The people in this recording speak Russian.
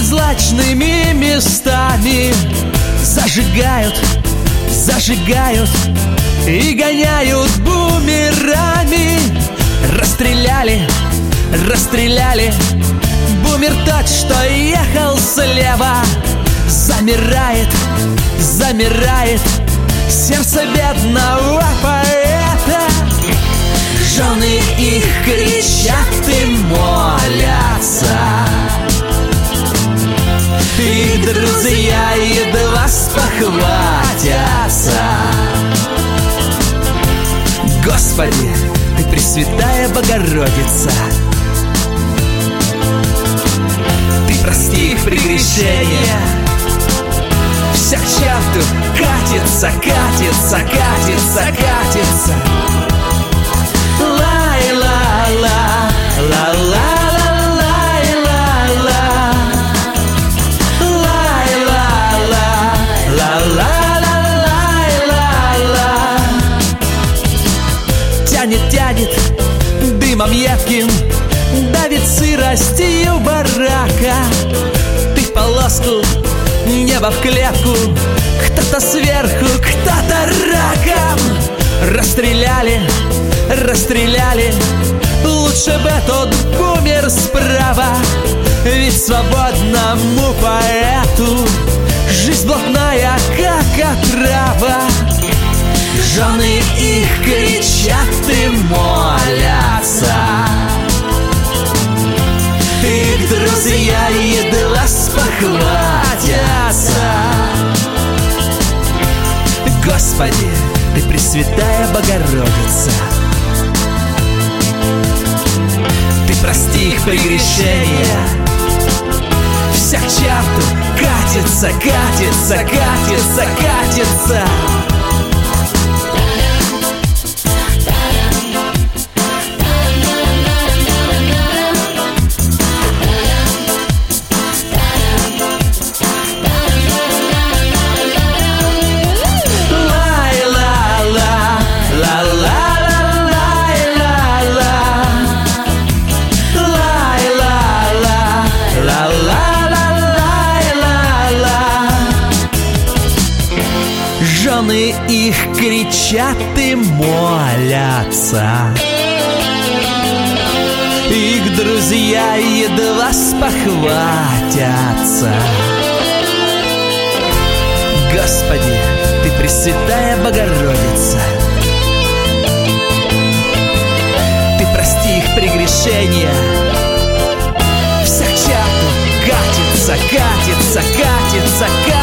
злачными местами зажигают, зажигают и гоняют бумерами. Расстреляли, расстреляли бумер тот, что ехал слева. Замирает, замирает сердце бедного поэта. Жены их кричат и молятся, их друзья едва спохватятся. Господи, Ты Пресвятая Богородица, Ты прости их прегрешения. Вся к черту катится, катится, катится, катится. Лай-ла-ла, ла-ла-ла-лай-ла-ла, лай-ла-ла, ла-ла-ла-лай-ла-ла. Тянет, тянет дымом едким, давит сыростью барака. Ты в полоску, небо в клетку, кто-то сверху, кто-то раком. Расстреляли, расстреляли, лучше бы тот бумер справа. Ведь свободному поэту жизнь блатная, как отрава. Жены их кричат и молятся, их друзья едва спохватятся. Господи, Ты Пресвятая Богородица, Ты прости их прегрешения. Вся к черту катится, катится, катится, катится. Жены их кричат и молятся, их друзья едва спохватятся. Господи, Ты Пресвятая Богородица, Ты прости их прегрешения. Вся к черту катится, катится, катится, катится.